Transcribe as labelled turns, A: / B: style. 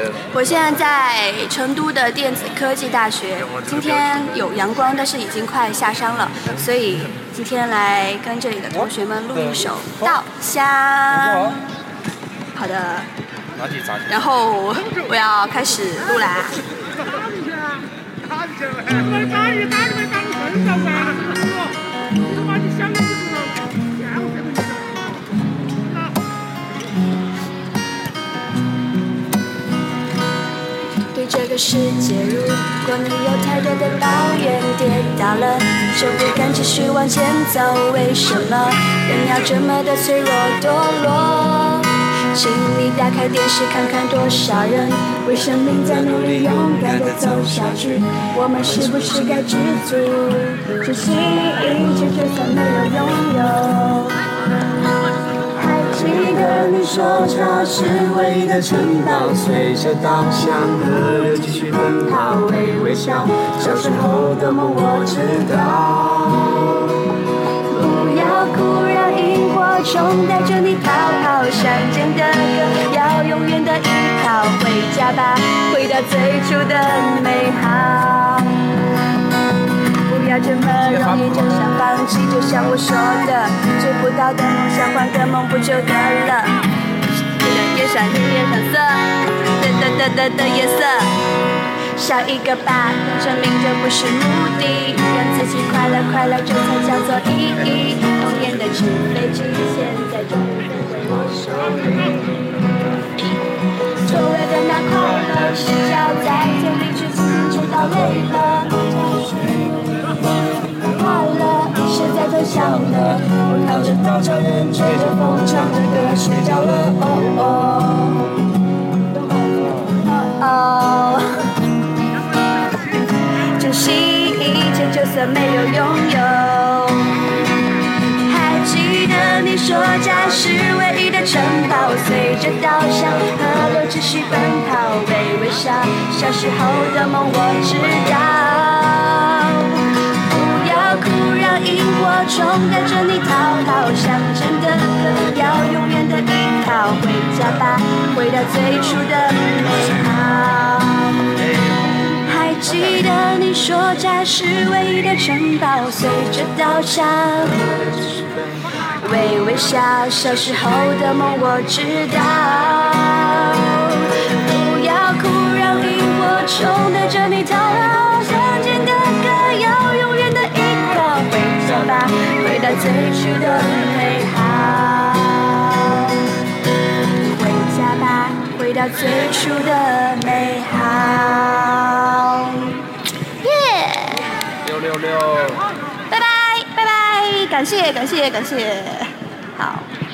A: 我现在在成都的电子科技大学，今天有阳光，但是已经快下山了，所以今天来跟这里的同学们录一首《稻香》。好的，然后我要开始录啦。对这个世界，如果你有太多的抱怨，跌倒了就不敢继续往前走。为什么人要这么的脆弱堕落？请你打开电视看看，多少人为生命在努力，勇敢地走下去。我们是不是该知足，珍惜一切，就算没有拥有。还记得你说它是唯一的城堡，随着稻香河流继续奔跑，微微笑。小时候的梦我知道，不要哭，让萤火虫带着你逃跑。乡间的歌要永远的依靠，回家吧，回到最初的美好。不要这么容易就想放弃，就像我说的，追不到的梦想换个梦不就得了？越闪越上色，的颜色，笑一个吧，生命这不是目的，让自己快乐，这才叫做意义。童年的纸飞机，现在终于为我收礼。所谓的那快乐，是脚在天地之间直到累了。快乐是在偷笑的，我靠着稻草人，吹着风，唱着歌，睡着了。珍惜一切，就算没有拥有。还记得你说家是唯一的城堡，随着稻香河流继续奔跑，微微笑。小时候的梦我知道，不要哭，让萤火虫带着你逃跑。乡间的歌要永远的依靠，回家吧，回到最初的美好。还记得你说家是唯一的城堡，随着稻香微微笑。小时候的梦我知道，不要哭，让萤火虫带着你逃跑。乡间的歌要永远的依靠，回家吧，回到最初的美好。回家吧，回到最初的美好。耶！666，拜拜，感谢，好。